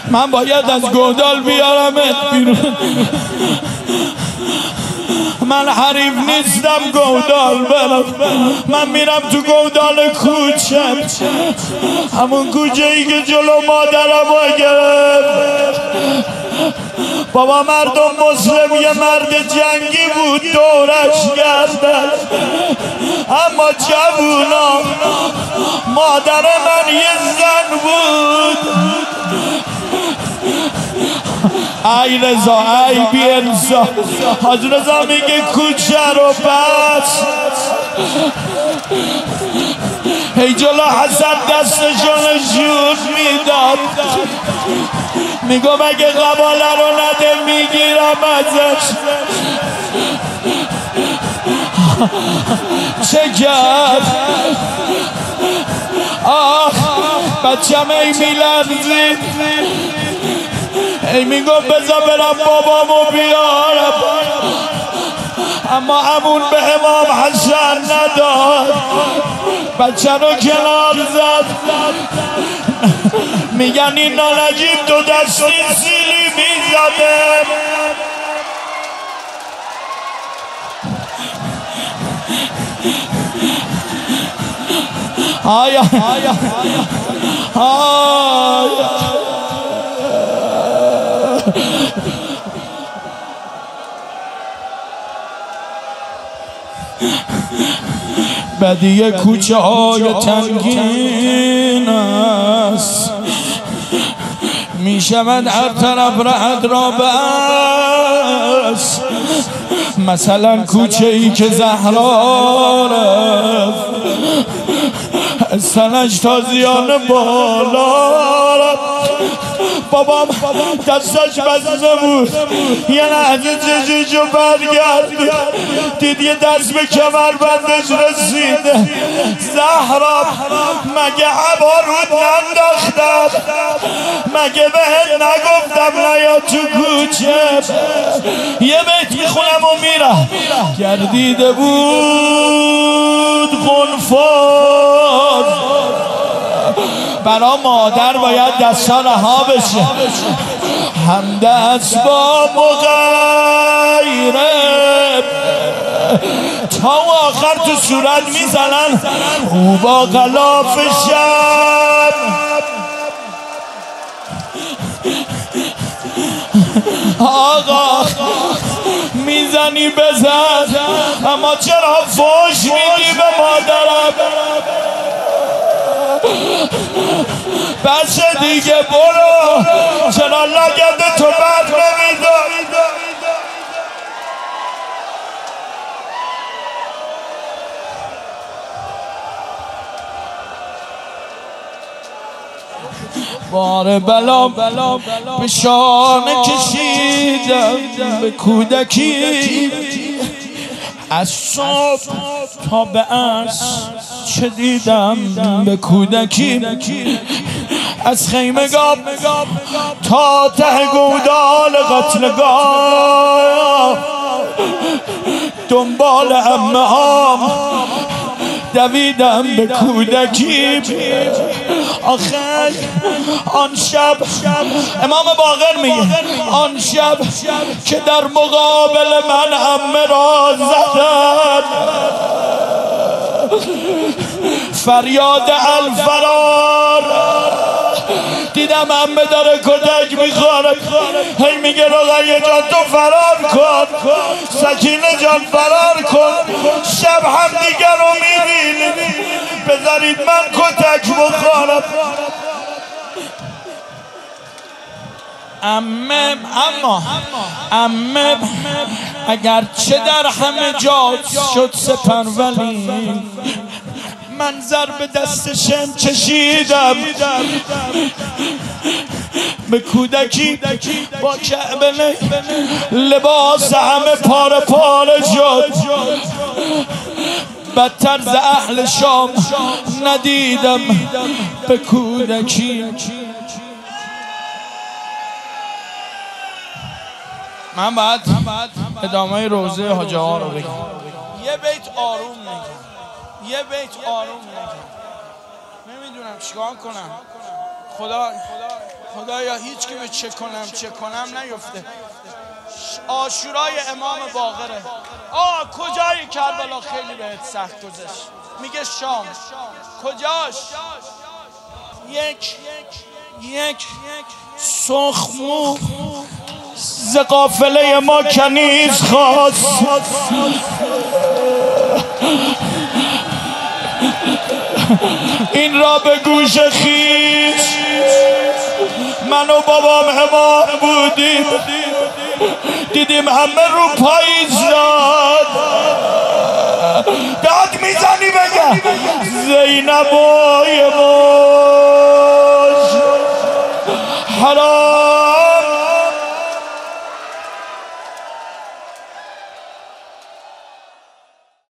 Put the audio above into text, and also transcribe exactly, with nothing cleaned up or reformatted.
من باید از گودال بیارمت بیرون. من حریف نیستم گودال برم، من میرم تو گودال کوچه، همون کوچه ای که جلو مادرم رو گرفت. بابا مردم مسلم یه مرد جنگی بود دورش گردن، اما جوونا مادر من یه زن بود. ای رضا ای بی انصاف، حاج رضا میگه کوچه رو بس. هی جلو حسن دستشو نشون میداد، میگو مگه قباله رو نده میگیرم ازش. چه کرد؟ آه بچم ای میلرزید، ای میگو بذار برم بابامو بیارم، اما امون به امام حسن نداد، بچه رو کنار زد. میگن این نانجیب دو دستی سیلی میزده. آیا آیا آیا بدیه کوچه های تنگین است، می شود هر طرف رهد را بس. مثلا کوچه ای که زهرا رفت، سنش تازیان بالا رفت. بابام دستش بسته بود، یه لحظه چششو برگرد، دید یه دست به کمر بندش رسیده. زهرا مگه هوا رود ننداختم؟ مگه بهت نگفتم نیا تو کوچه؟ یه بیت میخونم و میرم. گردیده بود قنفذ، برا مادر باید دستا رها بشه. همدست با مغیره تا آخر تو صورت میزنن، او با غلاف شب. آقا میزنی بزن، اما چرا فوش میدی به مادرم؟ بچه دیگه برو، چرا لگد تو بر نمیداری؟ بار بلا به شانه کشیدم به کودکی، از صبح تا به عصر چه دیدم به کودکی. از خیمگاه تا ته گودال قتلگاه، دنبال عمه هام دویدم به کودکی. آخر آن شب امام باقر میگه، آن شب که در مقابل من عمه را زدن، فریاد الفرار، دیدم عمه داره کتک میخوره، هی میگه رقیه جان تو فرار کن، سکینه جان فرار کن، شب هم دیگر رو میبینیم، بذارید من کتک بخورم. عمه اما عمه اگر چه در همه جا شد سپرولی، من ضرب دست شم چشیدم به کودکی. با کعبه لباس همه پاره پاره شد، بدتر ز اهل شام ندیدم به کودکی. من بعد ادامه روزه حاج آقا رو بگم. یه بیت آروم میگم، یه بیت آروم میگم، نمیدونم چیکار کنم. خدا خدایا هیچ کی به چه کنم چه کنم نیفته. عاشورای امام باقره. آه کجای کربلا خیلی بهت سخت گذشت؟ میگه شام. کجاش؟ یک یک سخمو ز قافله ما کنیز خواست، این را به گوش خیش من و بابام امام بودیم، دیدیم همه رو پاییز داد. داد میزنی بگه زینبای ما